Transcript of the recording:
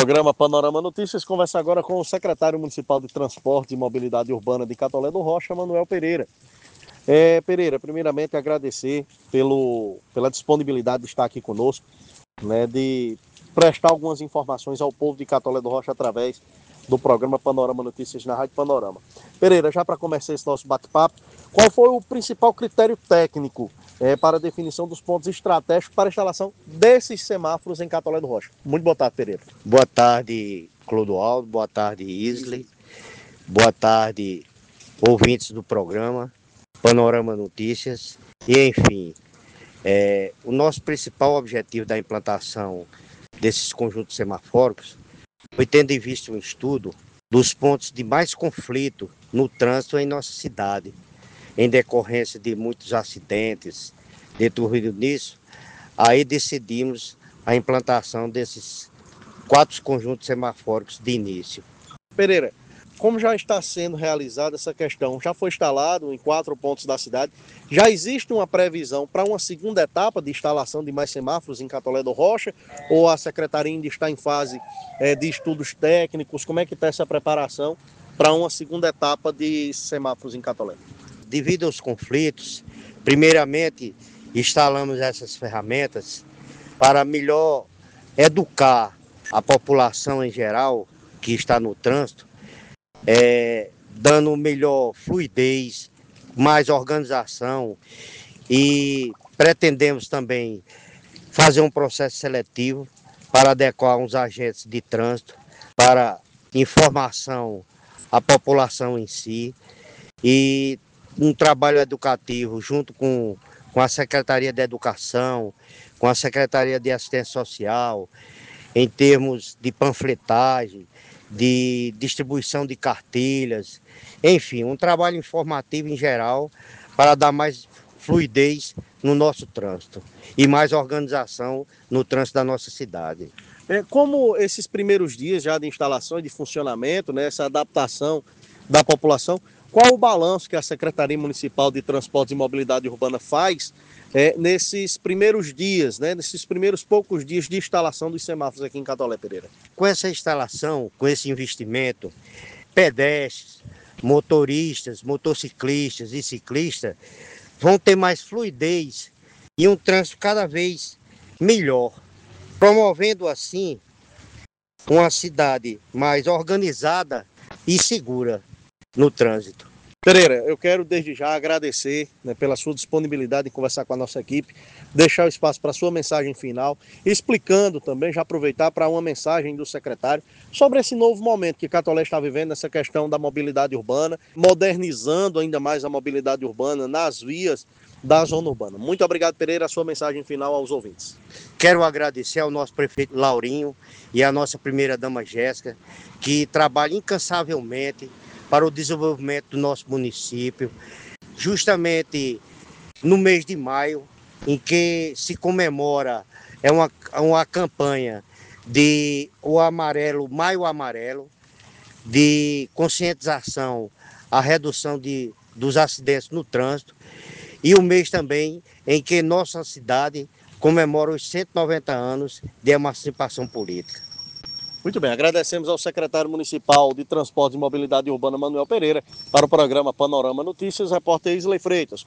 Programa Panorama Notícias conversa agora com o secretário municipal de Transporte e Mobilidade Urbana de Catolé do Rocha, Manuel Pereira. Pereira, primeiramente agradecer pela disponibilidade de estar aqui conosco, né, de prestar algumas informações ao povo de Catolé do Rocha através do programa Panorama Notícias na Rádio Panorama. Pereira, já para começar esse nosso bate-papo, qual foi o principal critério técnico para a definição dos pontos estratégicos para a instalação desses semáforos em Catolé do Rocha? Muito boa tarde, Pereira. Boa tarde, Clodoaldo. Boa tarde, Isley. Boa tarde, ouvintes do programa Panorama Notícias. E, enfim, o nosso principal objetivo da implantação desses conjuntos semafóricos foi tendo em vista um estudo dos pontos de mais conflito no trânsito em nossa cidade, em decorrência de muitos acidentes decorridos nisso. Aí decidimos a implantação desses 4 conjuntos semafóricos de início. Pereira, como já está sendo realizada essa questão? Já foi instalado em 4 pontos da cidade. Já existe uma previsão para uma segunda etapa de instalação de mais semáforos em Catolé do Rocha? Ou a secretaria ainda está em fase de estudos técnicos? Como é que está essa preparação para uma segunda etapa de semáforos em Catolé? Devido aos conflitos, primeiramente instalamos essas ferramentas para melhor educar a população em geral que está no trânsito, dando melhor fluidez, mais organização, e pretendemos também fazer um processo seletivo para adequar uns agentes de trânsito para informação à população em si, e um trabalho educativo junto com a Secretaria de Educação, com a Secretaria de Assistência Social, em termos de panfletagem, de distribuição de cartilhas, enfim, um trabalho informativo em geral para dar mais fluidez no nosso trânsito e mais organização no trânsito da nossa cidade. Como esses primeiros dias já de instalação e de funcionamento, né, essa adaptação da população, qual o balanço que a Secretaria Municipal de Transportes e Mobilidade Urbana faz nesses primeiros dias, né, nesses primeiros poucos dias de instalação dos semáforos aqui em Catolé, Pereira? Com essa instalação, com esse investimento, pedestres, motoristas, motociclistas e ciclistas vão ter mais fluidez e um trânsito cada vez melhor, promovendo assim uma cidade mais organizada e segura no trânsito. Pereira, eu quero desde já agradecer, né, pela sua disponibilidade em conversar com a nossa equipe, deixar o espaço para a sua mensagem final, explicando também, já aproveitar para uma mensagem do secretário sobre esse novo momento que Catolé está vivendo nessa questão da mobilidade urbana, modernizando ainda mais a mobilidade urbana nas vias da zona urbana. Muito obrigado, Pereira, a sua mensagem final aos ouvintes. Quero agradecer ao nosso prefeito Laurinho e à nossa primeira-dama Jéssica, que trabalham incansavelmente para o desenvolvimento do nosso município, justamente no mês de maio, em que se comemora uma campanha de o amarelo, Maio Amarelo, de conscientização à redução dos acidentes no trânsito, e o mês também em que nossa cidade comemora os 190 anos de emancipação política. Muito bem, agradecemos ao secretário municipal de Transporte e Mobilidade Urbana, Manuel Pereira, para o programa Panorama Notícias, repórter Isley Freitas.